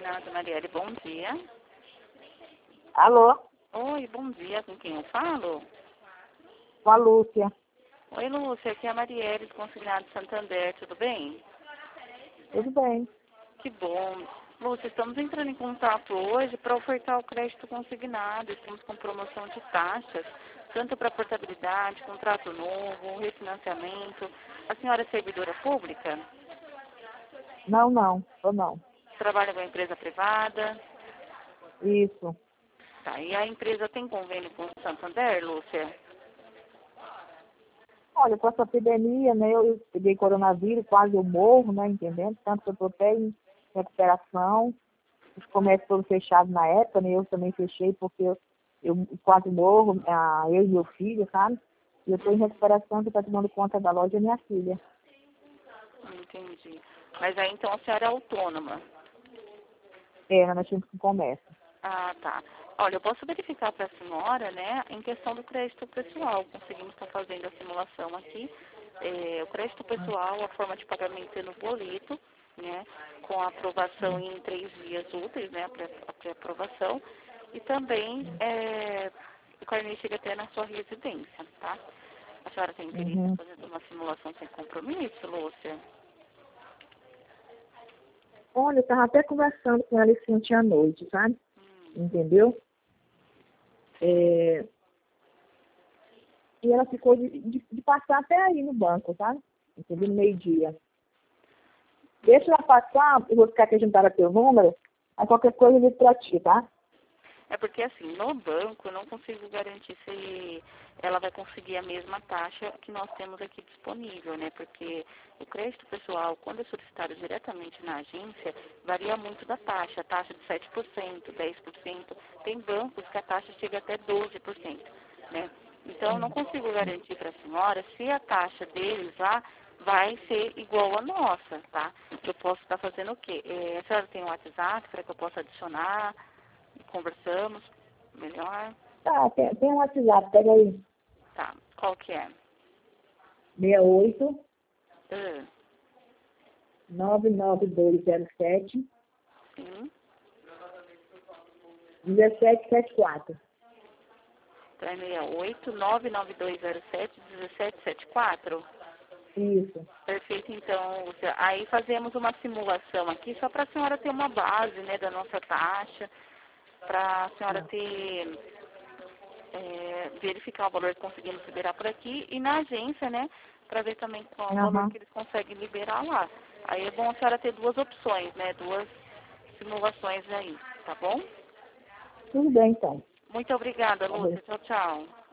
consignado, Marielle, bom dia. Alô? Oi, bom dia, com quem eu falo? Com a Lúcia. Oi, Lúcia, aqui é a Marielle, do Consignado Santander, tudo bem? Tudo bem. Que bom. Lúcia, estamos entrando em contato hoje para ofertar o crédito consignado. Estamos com promoção de taxas, tanto para portabilidade, contrato novo, refinanciamento. A senhora é servidora pública? Não, ou não. Trabalha com a empresa privada? Isso. Tá, e a empresa tem convênio com o Santander, Lúcia? Olha, com essa epidemia, né, eu peguei coronavírus, quase eu morro, né, entendendo? Tanto que eu tô até em recuperação. Os comércios todos fechados na época, né, eu também fechei porque eu quase morro, eu e meu filho, sabe? E eu tô em recuperação, que tá tomando conta da loja minha filha. Entendi. Mas aí então a senhora é autônoma? É, nós tínhamos com comércio. Ah, tá. Olha, eu posso verificar para a senhora, né, em questão do crédito pessoal. Conseguimos estar fazendo a simulação aqui. O crédito pessoal, a forma de pagamento é no boleto, né, com a aprovação em 3 dias úteis, né, a pré-aprovação. E também o carnê chega até na sua residência, tá? A senhora tem interesse em fazer uma simulação sem compromisso, Lúcia? Olha, eu estava até conversando com ela esse ontem à noite, sabe? Entendeu? E ela ficou de passar até aí no banco, sabe? Entendeu? No meio-dia. Deixa ela passar, eu vou ficar aqui juntada teu número, aí qualquer coisa eu ligo pra ti, tá? É porque, assim, no banco eu não consigo garantir se ela vai conseguir a mesma taxa que nós temos aqui disponível, né? Porque o crédito pessoal, quando é solicitado diretamente na agência, varia muito da taxa. A taxa de 7%, 10%. Tem bancos que a taxa chega até 12%, né? Então, eu não consigo garantir para a senhora se a taxa deles lá vai ser igual à nossa, tá? Eu posso estar fazendo o quê? A senhora tem um WhatsApp para que eu possa adicionar? Conversamos melhor. Tá, tem um WhatsApp, pega aí. Tá, qual que é? 68 Uh, 99207 sim. 1774. Então é 68992071774. Isso. Perfeito, então, Lúcia. Aí fazemos uma simulação aqui, só para a senhora ter uma base, né, da nossa taxa, para a senhora ter, verificar o valor que conseguimos liberar por aqui e na agência, né, para ver também qual o valor que eles conseguem liberar lá. Aí é bom a senhora ter duas opções, né, duas simulações aí, tá bom? Tudo bem, então. Muito obrigada, Lúcia. Tchau, tchau.